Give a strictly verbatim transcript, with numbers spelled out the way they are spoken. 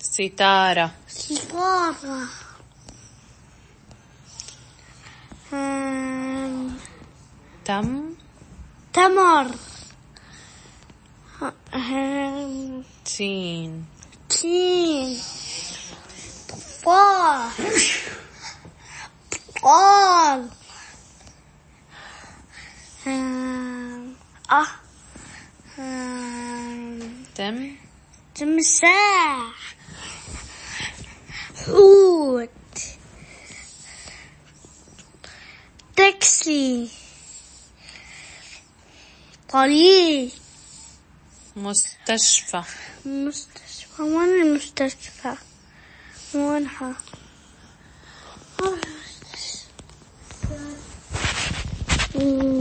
ستارة. ستارة. أم... تم. تمر. أم... تين. تين. تفاح. طال. أم... أه أم... تم. تمساح. حوت. تاكسي. طريق. مستشفى. مستشفى. وين المستشفى؟ وينها؟